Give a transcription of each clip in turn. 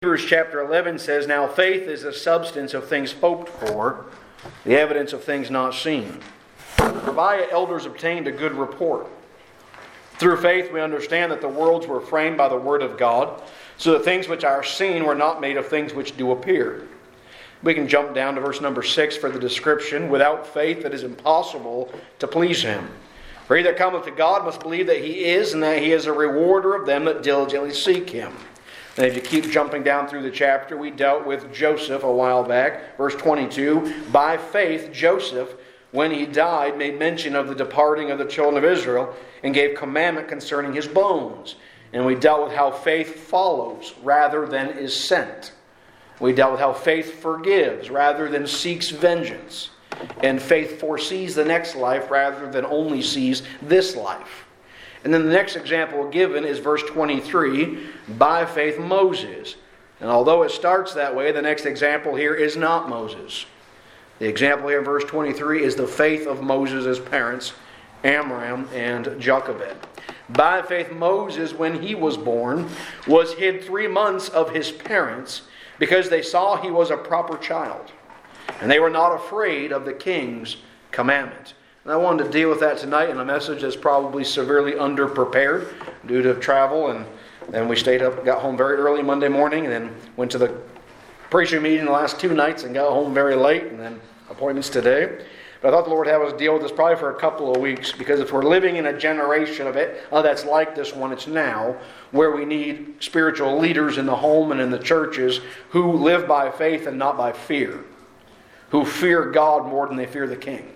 Hebrews chapter 11 says, "Now faith is the substance of things hoped for, the evidence of things not seen. For by it elders obtained a good report. Through faith we understand that the worlds were framed by the word of God, so that things which are seen were not made of things which do appear." We can jump down to verse number 6 for the description. "Without faith it is impossible to please Him. For he that cometh to God must believe that He is, and that He is a rewarder of them that diligently seek Him." And if you keep jumping down through the chapter, we dealt with Joseph a while back. Verse 22, "By faith Joseph, when he died, made mention of the departing of the children of Israel, and gave commandment concerning his bones." And we dealt with how faith follows rather than is sent. We dealt with how faith forgives rather than seeks vengeance. And faith foresees the next life rather than only sees this life. And then the next example given is verse 23, "By faith Moses." And although it starts that way, the next example here is not Moses. The example here in verse 23 is the faith of Moses' parents, Amram and Jochebed. "By faith Moses, when he was born, was hid 3 months of his parents, because they saw he was a proper child. And they were not afraid of the king's commandment." And I wanted to deal with that tonight in a message that's probably severely underprepared due to travel. And then we stayed up, got home very early Monday morning, and then went to the preaching meeting the last 2 nights and got home very late, and then appointments today. But I thought the Lord had us deal with this probably for a couple of weeks, because if we're living in a generation of it that's like this one, it's now, where we need spiritual leaders in the home and in the churches who live by faith and not by fear, who fear God more than they fear the king.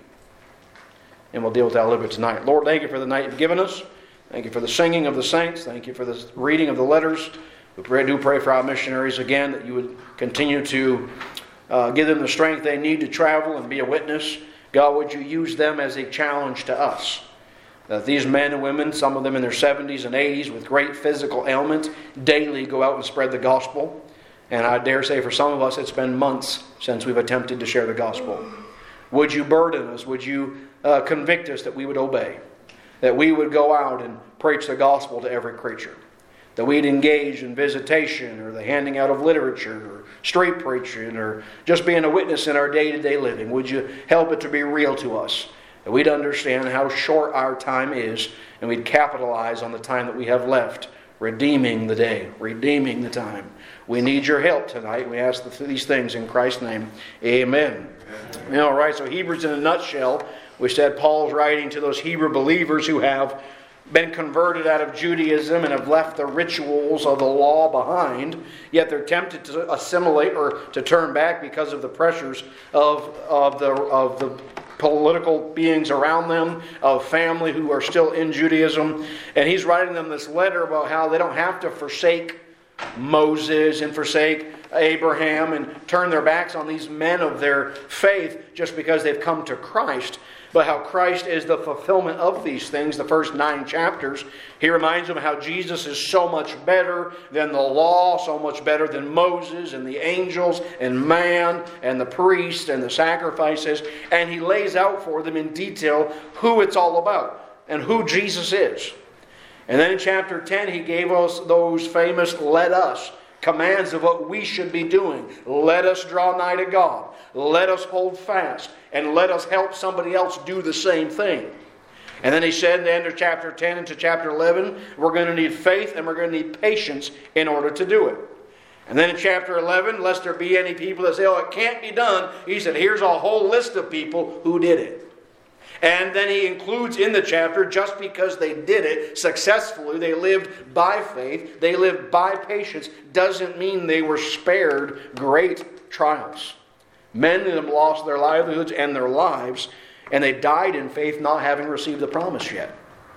And we'll deal with that a little bit tonight. Lord, thank you for the night you've given us. Thank you for the singing of the saints. Thank you for the reading of the letters. We do pray for our missionaries again, that you would continue to give them the strength they need to travel and be a witness. God, would you use them as a challenge to us? That these men and women, some of them in their 70s and 80s with great physical ailments, daily go out and spread the gospel. And I dare say for some of us it's been months since we've attempted to share the gospel. Would you burden us? Would you convict us that we would obey? That we would go out and preach the gospel to every creature? That we'd engage in visitation or the handing out of literature or street preaching or just being a witness in our day-to-day living? Would you help it to be real to us? That we'd understand how short our time is, and we'd capitalize on the time that we have left, redeeming the day, redeeming the time. We need your help tonight. We ask these things in Christ's name. Amen. All right, so Hebrews in a nutshell, we said Paul's writing to those Hebrew believers who have been converted out of Judaism and have left the rituals of the law behind, yet they're tempted to assimilate or to turn back because of the pressures of the political beings around them, of family who are still in Judaism. And he's writing them this letter about how they don't have to forsake Moses and forsake Abraham and turn their backs on these men of their faith just because they've come to Christ, but how Christ is the fulfillment of these things. The first 9 chapters, he reminds them how Jesus is so much better than the law, so much better than Moses and the angels and man and the priest and the sacrifices. And he lays out for them in detail who it's all about and who Jesus is. And then in chapter 10, he gave us those famous "let us" commands of what we should be doing. Let us draw nigh to God. Let us hold fast. And let us help somebody else do the same thing. And then he said in the end of chapter 10 into chapter 11, we're going to need faith and we're going to need patience in order to do it. And then in chapter 11, lest there be any people that say, "Oh, it can't be done," he said, here's a whole list of people who did it. And then he includes in the chapter, just because they did it successfully, they lived by faith, they lived by patience, doesn't mean they were spared great trials. Many of them lost their livelihoods and their lives, and they died in faith not having received the promise yet.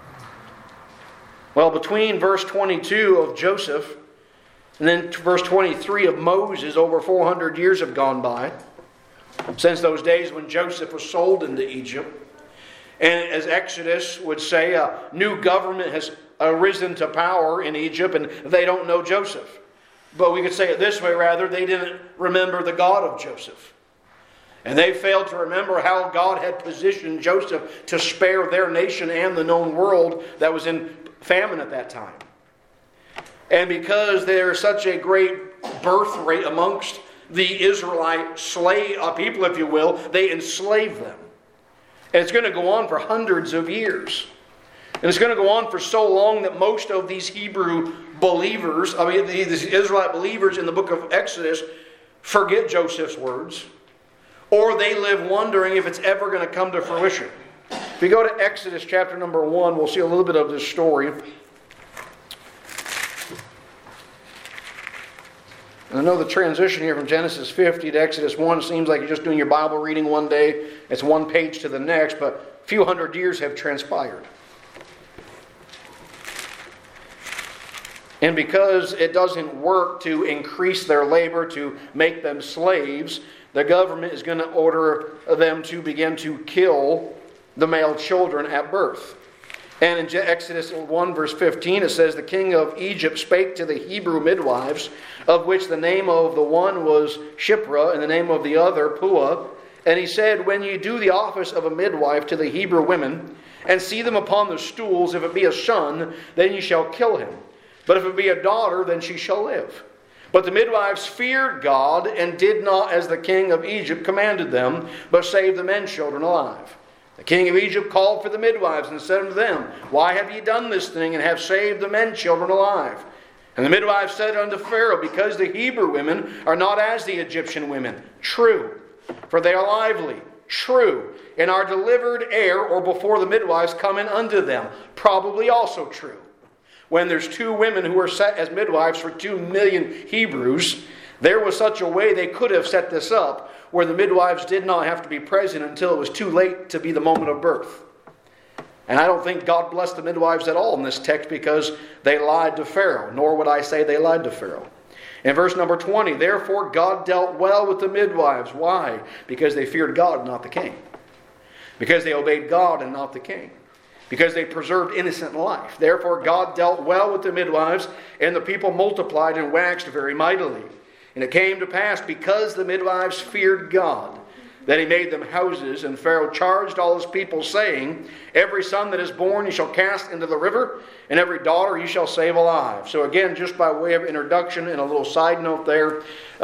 Well, between verse 22 of Joseph and then verse 23 of Moses, over 400 years have gone by since those days when Joseph was sold into Egypt. And as Exodus would say, a new government has arisen to power in Egypt, and they don't know Joseph. But we could say it this way, rather, they didn't remember the God of Joseph. And they failed to remember how God had positioned Joseph to spare their nation and the known world that was in famine at that time. And because there's such a great birth rate amongst the Israelite slave people, if you will. They enslaved them. And it's going to go on for hundreds of years. And it's going to go on for so long that most of these Hebrew believers, these Israelite believers in the book of Exodus, forget Joseph's words. Or they live wondering if it's ever going to come to fruition. If you go to Exodus chapter number 1, we'll see a little bit of this story. And I know the transition here from Genesis 50 to Exodus 1 seems like you're just doing your Bible reading one day. It's one page to the next, but a few hundred years have transpired. And because it doesn't work to increase their labor, to make them slaves, the government is going to order them to begin to kill the male children at birth. And in Exodus 1 verse 15 it says, "The king of Egypt spake to the Hebrew midwives, of which the name of the one was Shiphrah, and the name of the other Puah. And he said, When ye do the office of a midwife to the Hebrew women, and see them upon the stools, if it be a son, then ye shall kill him. But if it be a daughter, then she shall live. But the midwives feared God, and did not as the king of Egypt commanded them, but saved the men children alive. The king of Egypt called for the midwives, and said unto them, Why have ye done this thing, and have saved the men children alive? And the midwives said unto Pharaoh, Because the Hebrew women are not as the Egyptian women. True, for they are lively. True, and are delivered ere or before the midwives come in unto them. Probably also true. When there's 2 women who are set as midwives for 2 million Hebrews, there was such a way they could have set this up where the midwives did not have to be present until it was too late to be the moment of birth. And I don't think God blessed the midwives at all in this text because they lied to Pharaoh, nor would I say they lied to Pharaoh. In verse number 20, "Therefore God dealt well with the midwives." Why? Because they feared God, not the king. Because they obeyed God and not the king. Because they preserved innocent life. Therefore God dealt well with the midwives, and the people multiplied and waxed very mightily. And it came to pass, because the midwives feared God, that he made them houses. And Pharaoh charged all his people, saying, Every son that is born you shall cast into the river, and every daughter you shall save alive. So again, just by way of introduction and a little side note there,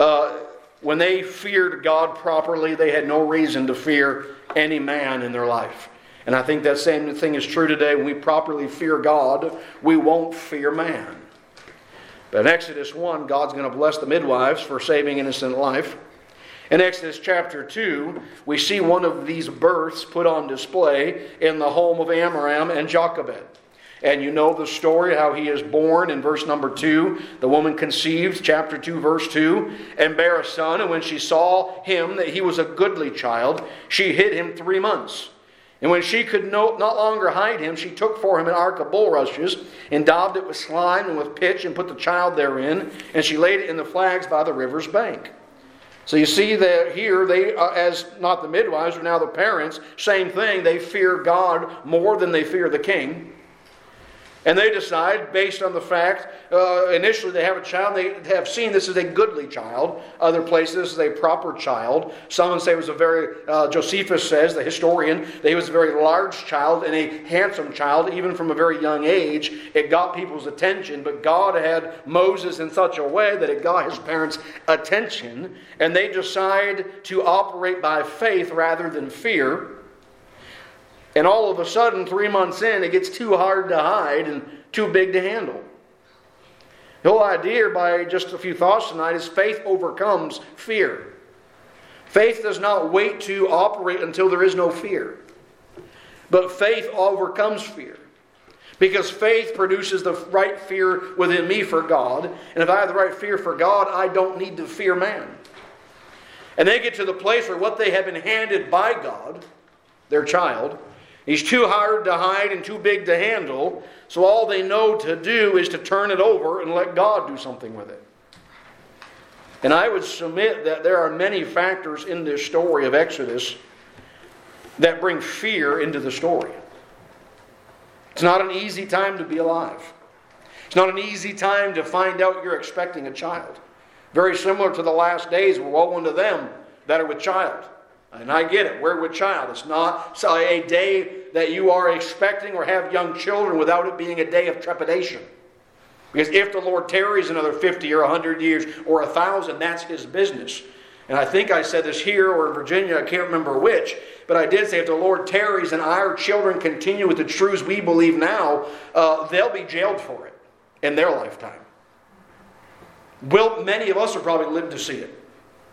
when they feared God properly, they had no reason to fear any man in their life. And I think that same thing is true today. When we properly fear God, we won't fear man. But in Exodus 1, God's going to bless the midwives for saving innocent life. In Exodus chapter 2, we see one of these births put on display in the home of Amram and Jochebed. And you know the story, how he is born in verse number 2. The woman conceived, chapter 2, verse 2, and bare a son. And when she saw him, that he was a goodly child, she hid him 3 months. And when she could not longer hide him, she took for him an ark of bulrushes, and daubed it with slime and with pitch, and put the child therein, and she laid it in the flags by the river's bank. So you see that here, they, as not the midwives, but now the parents, same thing, they fear God more than they fear the king. And they decide, based on the fact, initially they have a child, they have seen this is a goodly child. Other places, this is a proper child. Some say it was a very, Josephus says, the historian, that he was a very large child and a handsome child, even from a very young age. It got people's attention, but God had Moses in such a way that it got his parents' attention, and they decide to operate by faith rather than fear. And all of a sudden, 3 months in, it gets too hard to hide and too big to handle. The whole idea, by just a few thoughts tonight, is faith overcomes fear. Faith does not wait to operate until there is no fear. But faith overcomes fear. Because faith produces the right fear within me for God. And if I have the right fear for God, I don't need to fear man. And they get to the place where what they have been handed by God, their child, he's too hard to hide and too big to handle, so all they know to do is to turn it over and let God do something with it. And I would submit that there are many factors in this story of Exodus that bring fear into the story. It's not an easy time to be alive. It's not an easy time to find out you're expecting a child. Very similar to the last days, woe unto them that are with child. And I get it, we're with child. It's not a day that you are expecting or have young children without it being a day of trepidation. Because if the Lord tarries another 50 or 100 years or 1,000, that's His business. And I think I said this here or in Virginia, I can't remember which, but I did say if the Lord tarries and our children continue with the truths we believe now, they'll be jailed for it in their lifetime. Many of us will probably live to see it.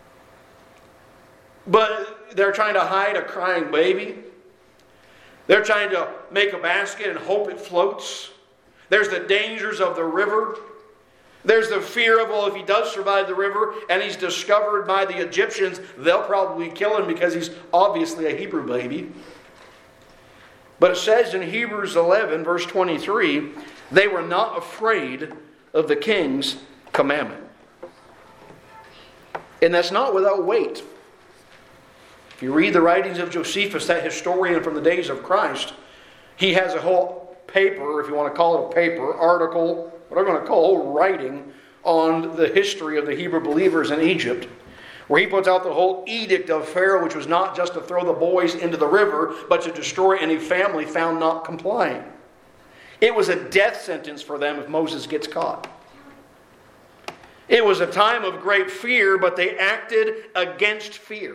But they're trying to hide a crying baby. They're trying to make a basket and hope it floats. There's the dangers of the river. There's the fear of, well, if he does survive the river and he's discovered by the Egyptians, they'll probably kill him because he's obviously a Hebrew baby. But it says in Hebrews 11, verse 23, they were not afraid of the king's commandment. And that's not without weight. If you read the writings of Josephus, that historian from the days of Christ, he has a whole paper, if you want to call it a paper, article, what I'm going to call writing on the history of the Hebrew believers in Egypt, where he puts out the whole edict of Pharaoh, which was not just to throw the boys into the river, but to destroy any family found not complying. It was a death sentence for them if Moses gets caught. It was a time of great fear, but they acted against fear.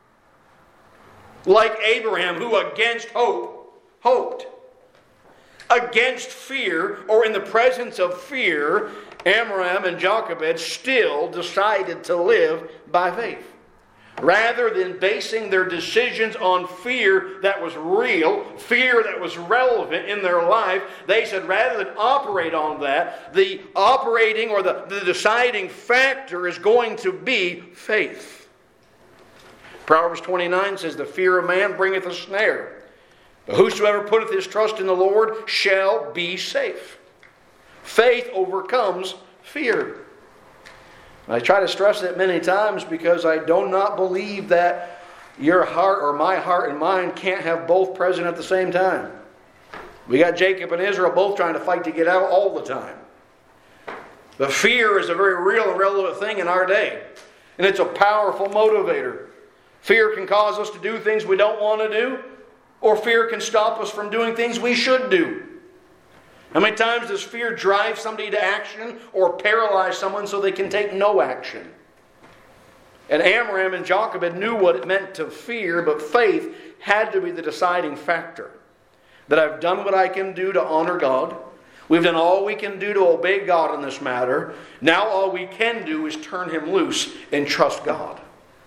Like Abraham, who against hope, hoped. Against fear, or in the presence of fear, Amram and Jochebed still decided to live by faith. Rather than basing their decisions on fear that was real, fear that was relevant in their life, they said rather than operate on that, the operating or the deciding factor is going to be faith. Proverbs 29 says, the fear of man bringeth a snare. But whosoever putteth his trust in the Lord shall be safe. Faith overcomes fear. I try to stress that many times because I do not believe that your heart or my heart and mind can't have both present at the same time. We got Jacob and Israel both trying to fight to get out all the time. But fear is a very real and relevant thing in our day. And it's a powerful motivator. Fear can cause us to do things we don't want to do. Or fear can stop us from doing things we should do. How many times does fear drive somebody to action or paralyze someone so they can take no action? And Amram and Jochebed knew what it meant to fear, but faith had to be the deciding factor. That I've done what I can do to honor God. We've done all we can do to obey God in this matter. Now all we can do is turn Him loose and trust God.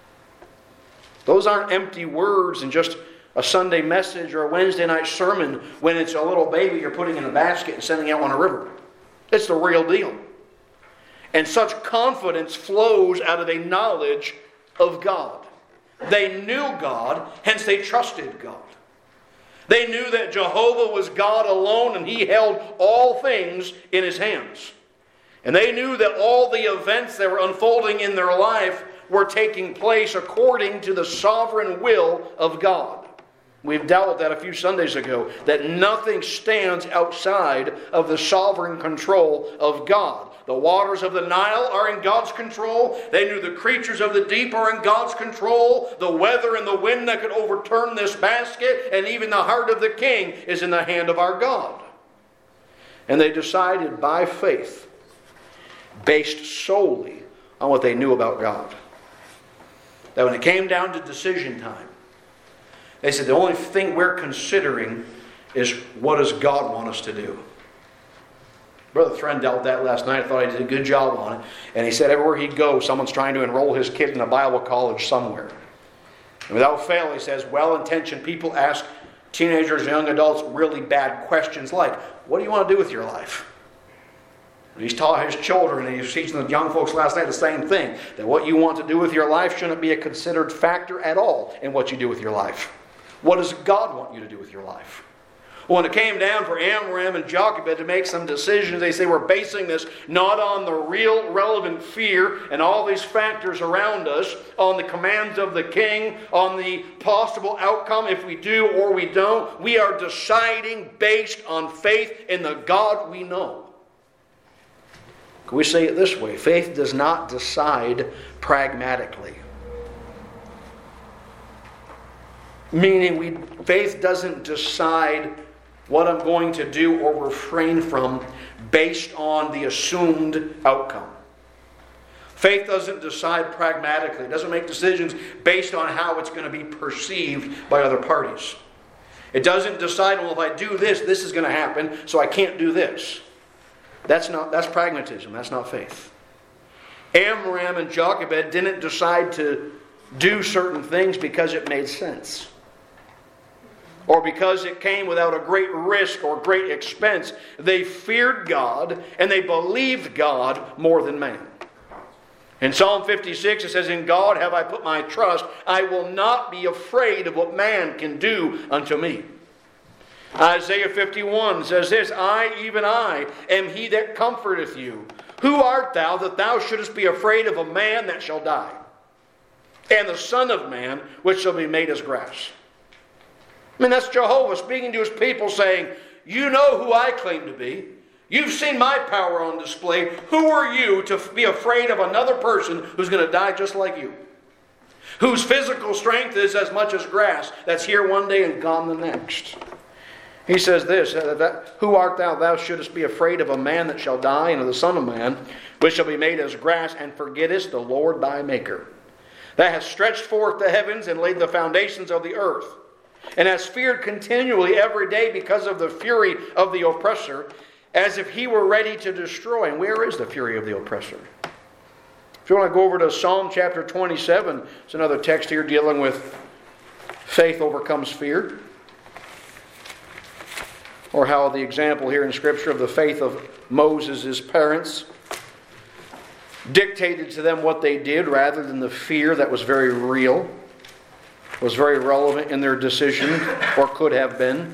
Those aren't empty words and just a Sunday message or a Wednesday night sermon when it's a little baby you're putting in a basket and sending out on a river. It's the real deal. And such confidence flows out of a knowledge of God. They knew God, hence they trusted God. They knew that Jehovah was God alone and He held all things in His hands. And they knew that all the events that were unfolding in their life were taking place according to the sovereign will of God. We've dealt with that a few Sundays ago, that nothing stands outside of the sovereign control of God. The waters of the Nile are in God's control. They knew the creatures of the deep are in God's control. The weather and the wind that could overturn this basket, and even the heart of the king is in the hand of our God. And they decided by faith, based solely on what they knew about God, that when it came down to decision time, they said the only thing we're considering is what does God want us to do. Brother Friend dealt with that last night. I thought he did a good job on it. And he said everywhere he'd go, someone's trying to enroll his kid in a Bible college somewhere. And without fail, he says, well-intentioned people ask teenagers and young adults really bad questions like, what do you want to do with your life? And he's taught his children, and he's teaching the young folks last night the same thing, that what you want to do with your life shouldn't be a considered factor at all in what you do with your life. What does God want you to do with your life? Well, when it came down for Amram and Jochebed to make some decisions, they say we're basing this not on the real relevant fear and all these factors around us, on the commands of the king, on the possible outcome if we do or we don't. We are deciding based on faith in the God we know. Can we say it this way? Faith does not decide pragmatically. Meaning faith doesn't decide what I'm going to do or refrain from based on the assumed outcome. Faith doesn't decide pragmatically. It doesn't make decisions based on how it's going to be perceived by other parties. It doesn't decide, well, if I do this, this is going to happen, so I can't do this. That's pragmatism. That's not faith. Amram and Jochebed didn't decide to do certain things because it made sense, or because it came without a great risk or great expense. They feared God and they believed God more than man. In Psalm 56 it says, "In God have I put my trust. I will not be afraid of what man can do unto me." Isaiah 51 says this, "I, even I, am he that comforteth you. Who art thou that thou shouldest be afraid of a man that shall die? And the Son of Man, which shall be made as grass." I mean, that's Jehovah speaking to his people saying, you know who I claim to be. You've seen my power on display. Who are you to be afraid of another person who's going to die just like you? Whose physical strength is as much as grass that's here one day and gone the next. He says this, "Who art thou, thou shouldest be afraid of a man that shall die, and of the Son of Man, which shall be made as grass, and forgettest the Lord thy Maker, that hast stretched forth the heavens and laid the foundations of the earth, and hast feared continually every day because of the fury of the oppressor, as if he were ready to destroy." And where is the fury of the oppressor? If you want to go over to Psalm chapter 27, it's another text here dealing with faith overcomes fear. Or how the example here in Scripture of the faith of Moses' parents dictated to them what they did rather than the fear that was very real, was very relevant in their decision, or could have been.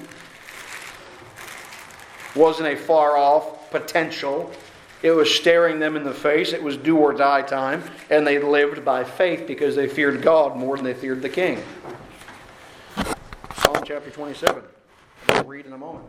Wasn't a far off potential. It was staring them in the face. It was do or die time. And they lived by faith because they feared God more than they feared the king. Psalm chapter 27. We'll read in a moment.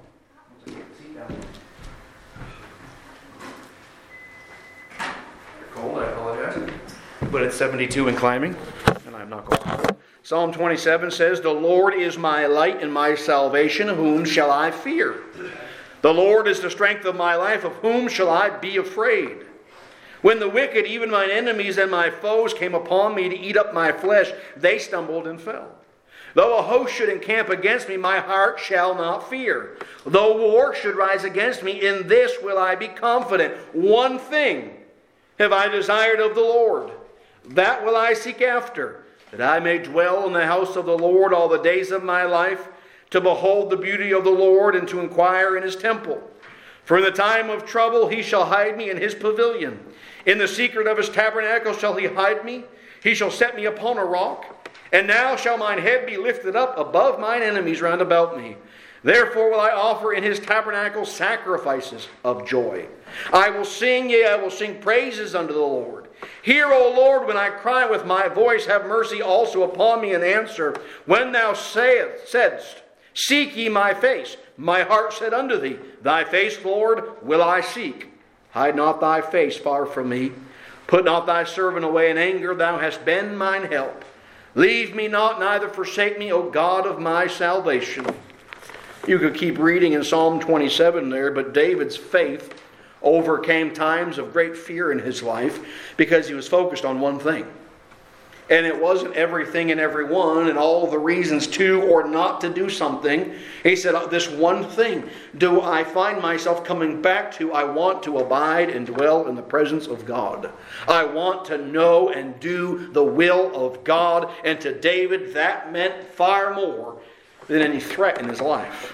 Cold, I apologize. But it's 72 and climbing, and I'm not cold. Psalm 27 says, "The Lord is my light and my salvation. Whom shall I fear? The Lord is the strength of my life. Of whom shall I be afraid? When the wicked, even mine enemies and my foes, came upon me to eat up my flesh, they stumbled and fell. Though a host should encamp against me, my heart shall not fear. Though war should rise against me, in this will I be confident. One thing have I desired of the Lord, that will I seek after, that I may dwell in the house of the Lord all the days of my life, to behold the beauty of the Lord and to inquire in his temple. For in the time of trouble he shall hide me in his pavilion. In the secret of his tabernacle shall he hide me. He shall set me upon a rock. And now shall mine head be lifted up above mine enemies round about me. Therefore will I offer in his tabernacle sacrifices of joy. I will sing, yea, I will sing praises unto the Lord. Hear, O Lord, when I cry with my voice. Have mercy also upon me and answer. When thou saidst, seek ye my face, my heart said unto thee, thy face, Lord, will I seek. Hide not thy face far from me. Put not thy servant away in anger. Thou hast been mine help. Leave me not, neither forsake me, O God of my salvation. You could keep reading in Psalm 27 there, but David's faith overcame times of great fear in his life because he was focused on one thing. And it wasn't everything and everyone and all the reasons to or not to do something. He said, this one thing do I find myself coming back to. I want to abide and dwell in the presence of God. I want to know and do the will of God. And to David, that meant far more than any threat in his life.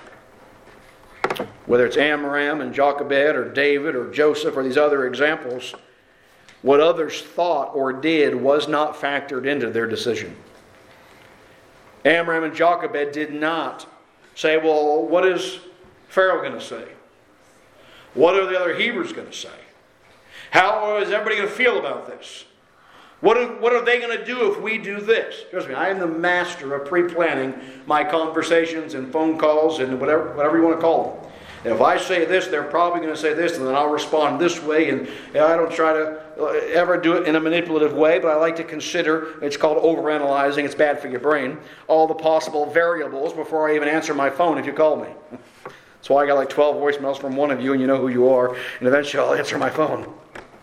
Whether it's Amram and Jochebed or David or Joseph or these other examples, what others thought or did was not factored into their decision. Amram and Jochebed did not say, well, what is Pharaoh going to say? What are the other Hebrews going to say? How is everybody going to feel about this? What are they going to do if we do this? Trust me, I am the master of pre-planning my conversations and phone calls and whatever you want to call them. And if I say this, they're probably going to say this, and then I'll respond this way. And I don't try to ever do it in a manipulative way, but I like to consider, it's called overanalyzing, it's bad for your brain, all the possible variables before I even answer my phone if you call me. That's why I got like 12 voicemails from one of you, and you know who you are, and eventually I'll answer my phone.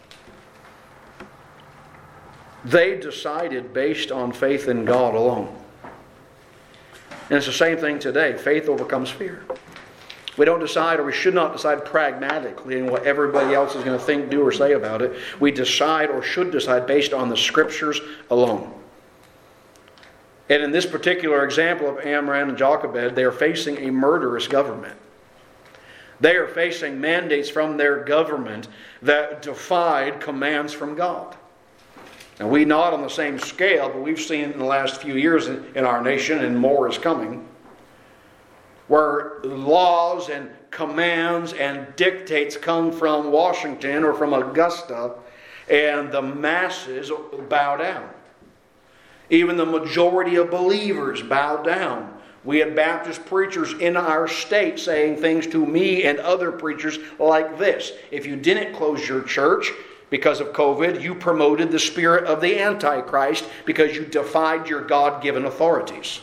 They decided based on faith in God alone. And it's the same thing today. Faith overcomes fear. We don't decide, or we should not decide pragmatically in what everybody else is going to think, do, or say about it. We decide, or should decide, based on the Scriptures alone. And in this particular example of Amram and Jochebed, they are facing a murderous government. They are facing mandates from their government that defied commands from God. And we not on the same scale, but we've seen in the last few years in our nation, and more is coming, where laws and commands and dictates come from Washington or from Augusta, and the masses bow down. Even the majority of believers bow down. We had Baptist preachers in our state saying things to me and other preachers like this: if you didn't close your church because of COVID, you promoted the spirit of the Antichrist because you defied your God-given authorities.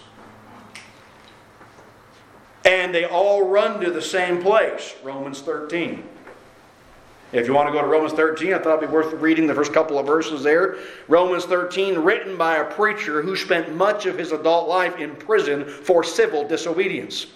And they all run to the same place, Romans 13. If you want to go to Romans 13, I thought it'd be worth reading the first couple of verses there. Romans 13, written by a preacher who spent much of his adult life in prison for civil disobedience.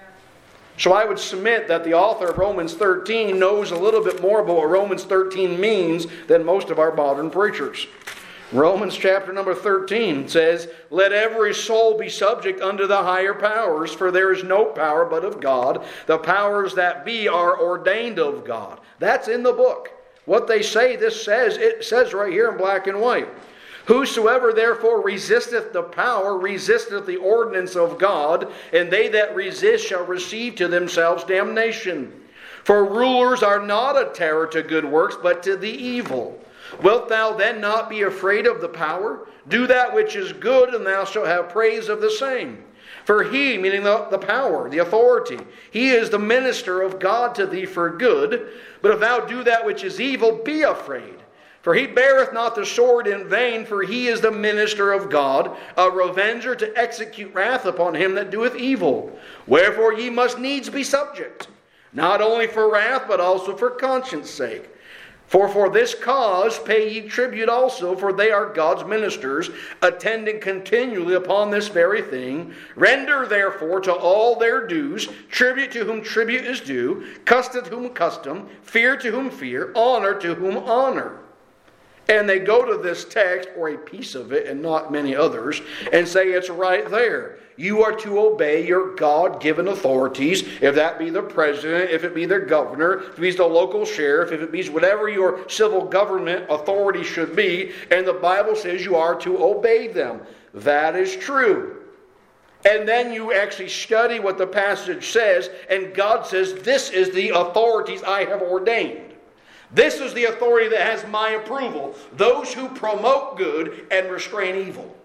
So I would submit that the author of Romans 13 knows a little bit more about what Romans 13 means than most of our modern preachers. Romans chapter number 13 says, "Let every soul be subject unto the higher powers, for there is no power but of God. The powers that be are ordained of God." That's in the book. What they say, this says, it says right here in black and white. "Whosoever therefore resisteth the power, resisteth the ordinance of God, and they that resist shall receive to themselves damnation. For rulers are not a terror to good works, but to the evil. Wilt thou then not be afraid of the power? Do that which is good, and thou shalt have praise of the same. For he," meaning the power, the authority, "he is the minister of God to thee for good. But if thou do that which is evil, be afraid. For he beareth not the sword in vain, for he is the minister of God, a revenger to execute wrath upon him that doeth evil. Wherefore ye must needs be subject, not only for wrath, but also for conscience sake. For this cause pay ye tribute also, for they are God's ministers, attending continually upon this very thing. Render therefore to all their dues, tribute to whom tribute is due, custom to whom custom, fear to whom fear, honor to whom honor." And they go to this text, or a piece of it, and not many others, and say it's right there. You are to obey your God-given authorities, if that be the president, if it be the governor, if it be the local sheriff, if it be whatever your civil government authority should be, and the Bible says you are to obey them. That is true. And then you actually study what the passage says, and God says, this is the authorities I have ordained. This is the authority that has my approval. Those who promote good and restrain evil.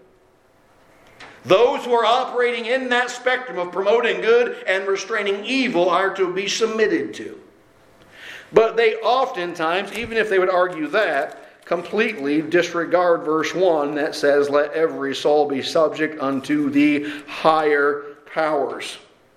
Those who are operating in that spectrum of promoting good and restraining evil are to be submitted to. But they oftentimes, even if they would argue that, completely disregard verse 1 that says, "Let every soul be subject unto the higher powers."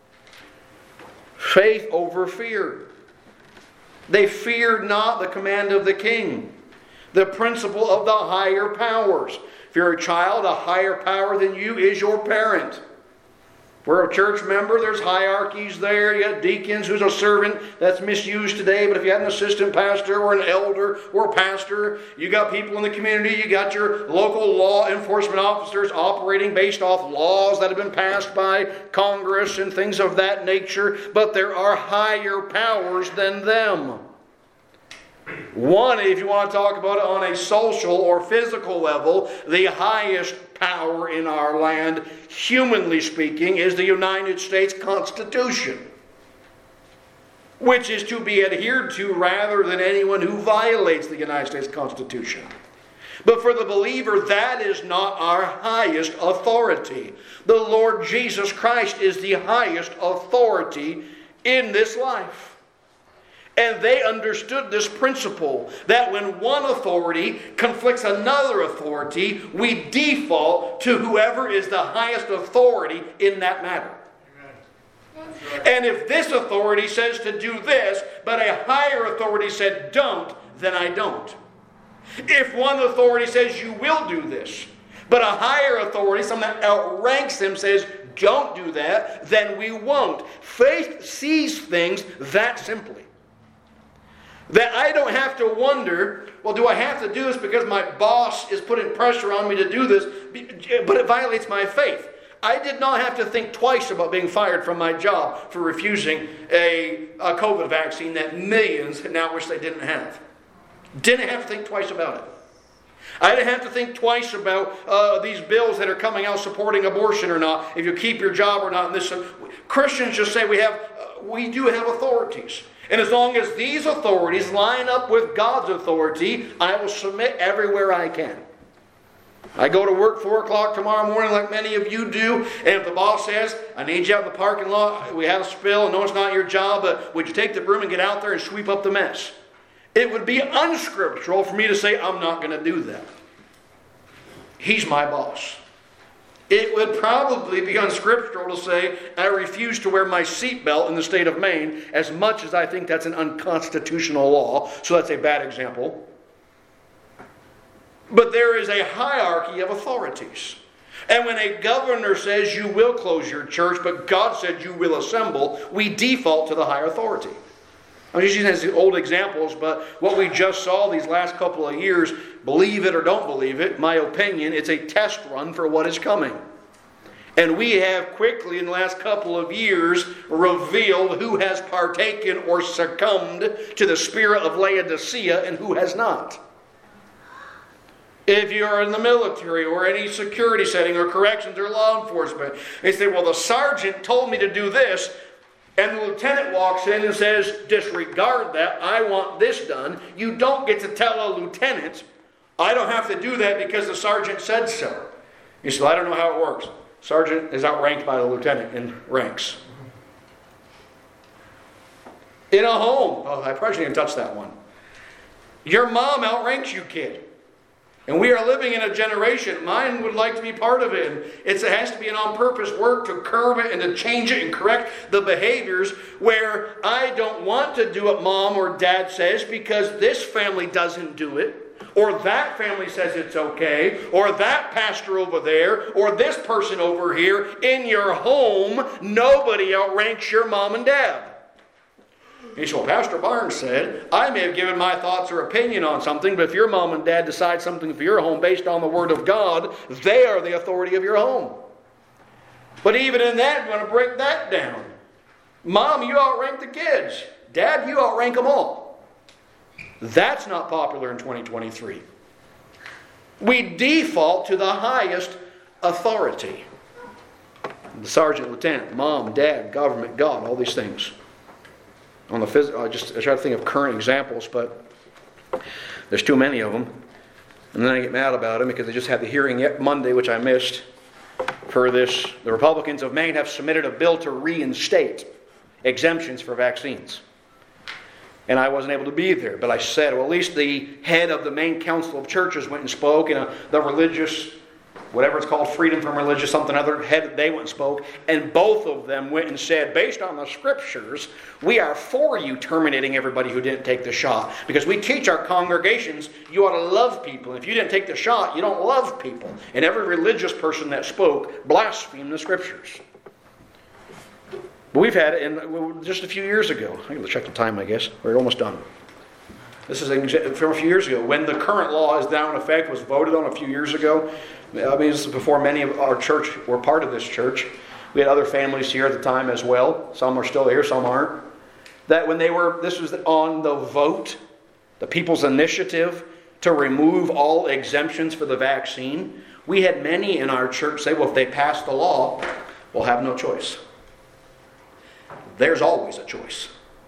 Faith over fear. They feared not the command of the king, the principle of the higher powers. If you're a child, a higher power than you is your parent. If we're a church member, there's hierarchies there. You got deacons, who's a servant. That's misused today. But if you had an assistant pastor or an elder or a pastor, you got people in the community. You got your local law enforcement officers operating based off laws that have been passed by Congress and things of that nature. But there are higher powers than them. One, if you want to talk about it on a social or physical level, the highest power in our land, humanly speaking, is the United States Constitution, which is to be adhered to rather than anyone who violates the United States Constitution. But for the believer, that is not our highest authority. The Lord Jesus Christ is the highest authority in this life. And they understood this principle, that when one authority conflicts another authority, we default to whoever is the highest authority in that matter. And if this authority says to do this, but a higher authority said don't, then I don't. If one authority says you will do this, but a higher authority, someone that outranks them, says don't do that, then we won't. Faith sees things that simply. That I don't have to wonder, well, do I have to do this because my boss is putting pressure on me to do this, but it violates my faith. I did not have to think twice about being fired from my job for refusing a COVID vaccine that millions now wish they didn't have. Didn't have to think twice about it. I didn't have to think twice about these bills that are coming out supporting abortion or not, if you keep your job or not. And this, Christians just say we do have authorities. And as long as these authorities line up with God's authority, I will submit everywhere I can. I go to work 4 o'clock tomorrow morning like many of you do, and if the boss says, I need you out in the parking lot, we had a spill, and no, it's not your job, but would you take the broom and get out there and sweep up the mess? It would be unscriptural for me to say, I'm not going to do that. He's my boss. It would probably be unscriptural to say, I refuse to wear my seatbelt in the state of Maine, as much as I think that's an unconstitutional law, so that's a bad example. But there is a hierarchy of authorities. And when a governor says you will close your church, but God said you will assemble, we default to the higher authority. I'm just using these old examples, but what we just saw these last couple of years, believe it or don't believe it, my opinion, it's a test run for what is coming. And we have quickly in the last couple of years revealed who has partaken or succumbed to the spirit of Laodicea and who has not. If you are in the military or any security setting or corrections or law enforcement, they say, well, the sergeant told me to do this, and the lieutenant walks in and says, disregard that, I want this done. You don't get to tell a lieutenant, I don't have to do that because the sergeant said so. You say, well, I don't know how it works. Sergeant is outranked by the lieutenant in ranks. In a home, I probably shouldn't touch that one. Your mom outranks you, kid. And we are living in a generation, mine would like to be part of it. It has to be an on-purpose work to curb it and to change it and correct the behaviors where I don't want to do what mom or dad says because this family doesn't do it. Or that family says it's okay. Or that pastor over there. Or this person over here. In your home, nobody outranks your mom and dad. He said, well, Pastor Barnes said, I may have given my thoughts or opinion on something, but if your mom and dad decide something for your home based on the Word of God, they are the authority of your home. But even in that, we're going to break that down. Mom, you outrank the kids. Dad, you outrank them all. That's not popular in 2023. We default to the highest authority. The sergeant, lieutenant, mom, dad, government, God, all these things. On the I try to think of current examples, but there's too many of them. And then I get mad about them because they just had the hearing yet Monday, which I missed, for this. The Republicans of Maine have submitted a bill to reinstate exemptions for vaccines. And I wasn't able to be there, but I said, well, at least the head of the Maine Council of Churches went and spoke, and the religious, whatever it's called, freedom from religious, something other, head, they went and spoke, and both of them went and said, based on the scriptures, we are for you terminating everybody who didn't take the shot. Because we teach our congregations, you ought to love people. If you didn't take the shot, you don't love people. And every religious person that spoke blasphemed the scriptures. But we've had it just a few years ago. I'm going to check the time, I guess. We're almost done. This is from a few years ago. When the current law is now in effect, was voted on a few years ago. I mean, this is before many of our church were part of this church. We had other families here at the time as well. Some are still here, some aren't. That when this was on the vote, the people's initiative to remove all exemptions for the vaccine, we had many in our church say, well, if they pass the law, we'll have no choice. There's always a choice.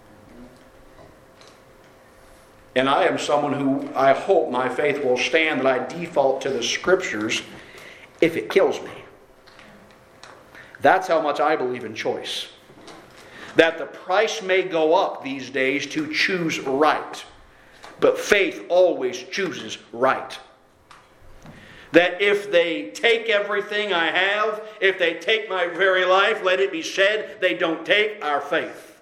And I am someone who I hope my faith will stand that I default to the scriptures if it kills me. That's how much I believe in choice. That the price may go up these days to choose right. But faith always chooses right. that if they take everything I have, if they take my very life, let it be said, they don't take our faith.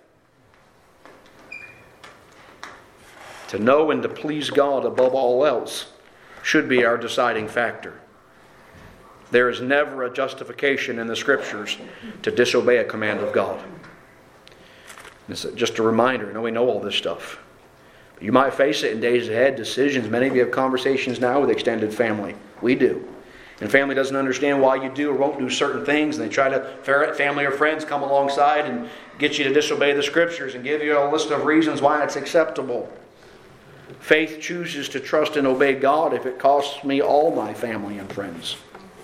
To know and to please God above all else should be our deciding factor. There is never a justification in the Scriptures to disobey a command of God. It's just a reminder. We know all this stuff. But you might face it in days ahead, decisions. Many of you have conversations now with extended family. We do. And family doesn't understand why you do or won't do certain things. And they try to, family or friends come alongside and get you to disobey the Scriptures and give you a list of reasons why it's acceptable. Faith chooses to trust and obey God if it costs me all my family and friends.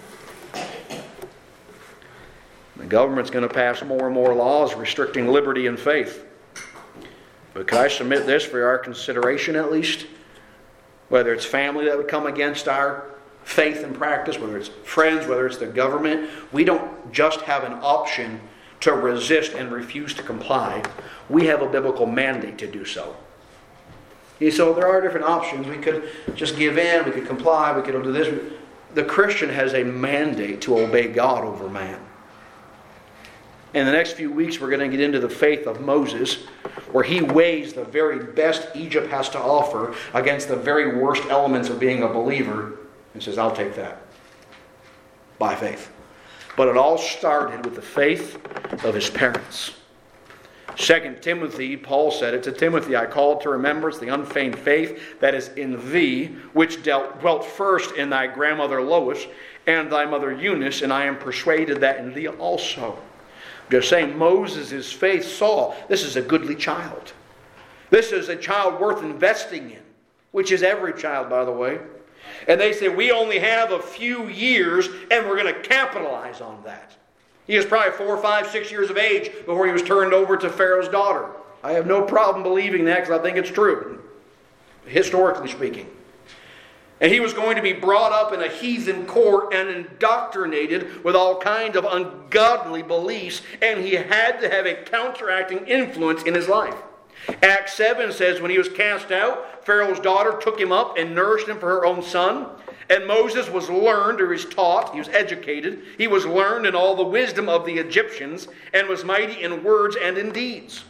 The government's going to pass more and more laws restricting liberty and faith. But could I submit this for our consideration at least? Whether it's family that would come against our faith and practice, whether it's friends, whether it's the government, we don't just have an option to resist and refuse to comply. We have a biblical mandate to do so. So there are different options. We could just give in, we could comply, we could do this. The Christian has a mandate to obey God over man. In the next few weeks, we're going to get into the faith of Moses, where he weighs the very best Egypt has to offer against the very worst elements of being a believer, and says, I'll take that by faith. But it all started with the faith of his parents. 2 Timothy, Paul said it to Timothy, I call to remembrance the unfeigned faith that is in thee, which dwelt first in thy grandmother Lois and thy mother Eunice, and I am persuaded that in thee also. Just saying, Moses' faith saw this is a goodly child. This is a child worth investing in, which is every child, by the way. And they say, we only have a few years, and we're going to capitalize on that. He was probably 4, 5, 6 years of age before he was turned over to Pharaoh's daughter. I have no problem believing that because I think it's true, historically speaking. And he was going to be brought up in a heathen court and indoctrinated with all kinds of ungodly beliefs, and he had to have a counteracting influence in his life. Acts 7 says when he was cast out, Pharaoh's daughter took him up and nourished him for her own son. And Moses was learned, or is taught, he was educated. He was learned in all the wisdom of the Egyptians and was mighty in words and in deeds.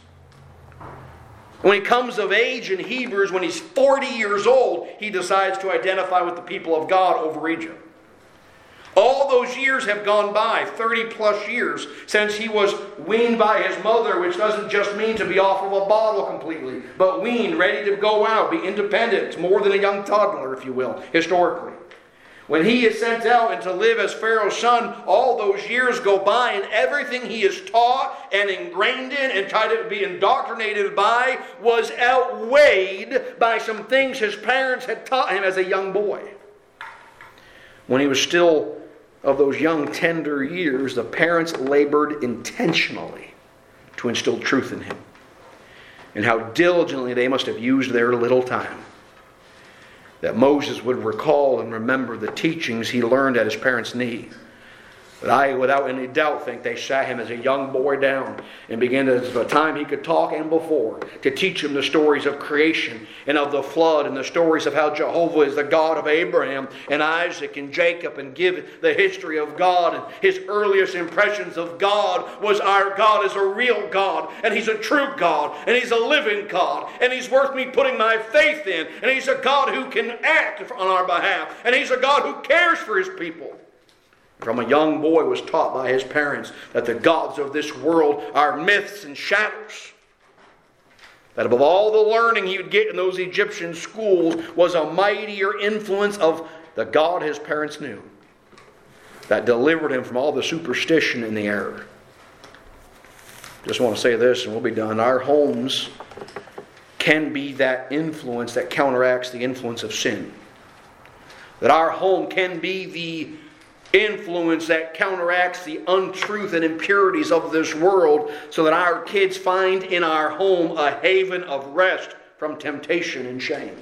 When he comes of age in Hebrews, when he's 40 years old, he decides to identify with the people of God over Egypt. All those years have gone by, 30 plus years, since he was weaned by his mother, which doesn't just mean to be off of a bottle completely, but weaned, ready to go out, be independent. It's more than a young toddler, if you will, historically. When he is sent out and to live as Pharaoh's son, all those years go by, and everything he is taught and ingrained in and tried to be indoctrinated by was outweighed by some things his parents had taught him as a young boy. When he was still of those young, tender years, the parents labored intentionally to instill truth in him. And how diligently they must have used their little time. That Moses would recall and remember the teachings he learned at his parents' knee. But I, without any doubt, think they sat him as a young boy down and began to, at the time he could talk and before, to teach him the stories of creation and of the flood and the stories of how Jehovah is the God of Abraham and Isaac and Jacob, and give the history of God. And his earliest impressions of God was our God is a real God, and He's a true God, and He's a living God, and He's worth me putting my faith in, and He's a God who can act on our behalf, and He's a God who cares for His people. From a young boy was taught by his parents that the gods of this world are myths and shadows. That above all the learning he would get in those Egyptian schools was a mightier influence of the God his parents knew, that delivered him from all the superstition and the error. Just want to say this and we'll be done. Our homes can be that influence that counteracts the influence of sin. That our home can be the influence that counteracts the untruth and impurities of this world, so that our kids find in our home a haven of rest from temptation and shame.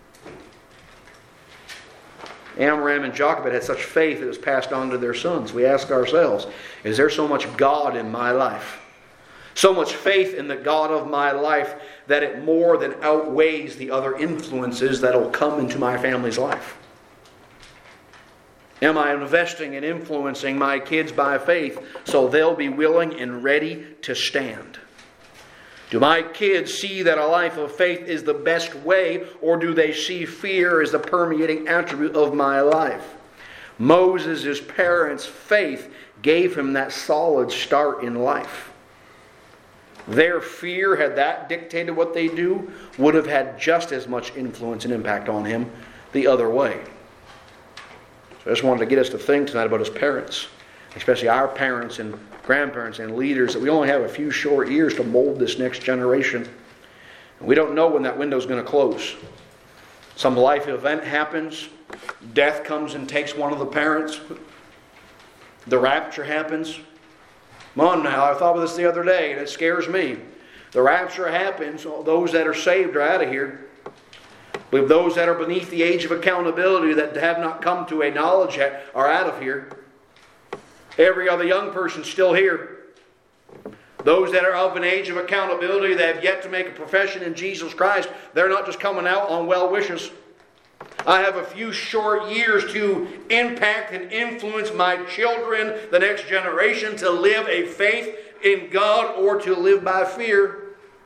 Amram and Jochebed had such faith that it was passed on to their sons. We ask ourselves, is there so much God in my life? So much faith in the God of my life that it more than outweighs the other influences that will come into my family's life? Am I investing and influencing my kids by faith so they'll be willing and ready to stand? Do my kids see that a life of faith is the best way, or do they see fear as the permeating attribute of my life? Moses' parents' faith gave him that solid start in life. Their fear, had that dictated what they do, would have had just as much influence and impact on him the other way. So I just wanted to get us to think tonight about his parents, especially our parents and grandparents and leaders, that we only have a few short years to mold this next generation. And we don't know when that window is going to close. Some life event happens. Death comes and takes one of the parents. The rapture happens. Come on now, I thought of this the other day, and it scares me. The rapture happens. Those that are saved are out of here. But those that are beneath the age of accountability, that have not come to a knowledge yet, are out of here. Every other young person still here. Those that are of an age of accountability, that have yet to make a profession in Jesus Christ, they're not just coming out on well wishes. I have a few short years to impact and influence my children, the next generation, to live a faith in God or to live by fear.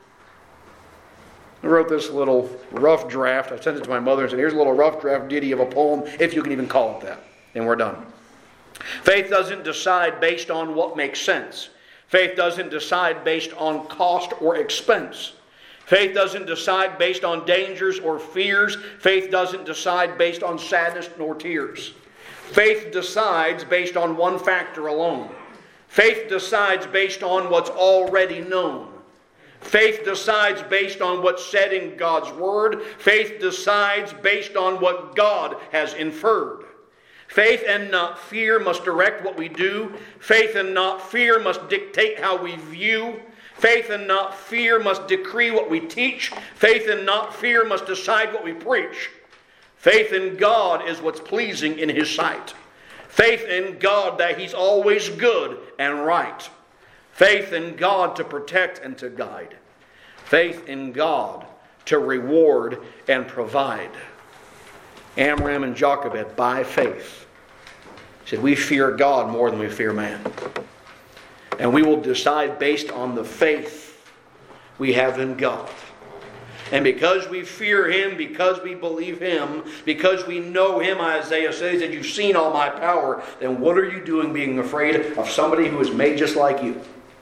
I wrote this little rough draft. I sent it to my mother and said, here's a little rough draft ditty of a poem, if you can even call it that. And we're done. Faith doesn't decide based on what makes sense. Faith doesn't decide based on cost or expense. Faith doesn't decide based on dangers or fears. Faith doesn't decide based on sadness nor tears. Faith decides based on one factor alone. Faith decides based on what's already known. Faith decides based on what's said in God's Word. Faith decides based on what God has inferred. Faith and not fear must direct what we do. Faith and not fear must dictate how we view. Faith and not fear must decree what we teach. Faith and not fear must decide what we preach. Faith in God is what's pleasing in His sight. Faith in God that He's always good and right. Faith in God to protect and to guide. Faith in God to reward and provide. Amram and Jochebed, by faith, said, we fear God more than we fear man. And we will decide based on the faith we have in God. And because we fear Him, because we believe Him, because we know Him, Isaiah says that you've seen all my power, then what are you doing being afraid of somebody who is made just like you?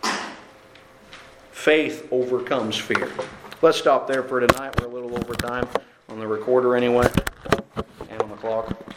Faith overcomes fear. Let's stop there for tonight. We're a little over time on the recorder anyway, and on the clock.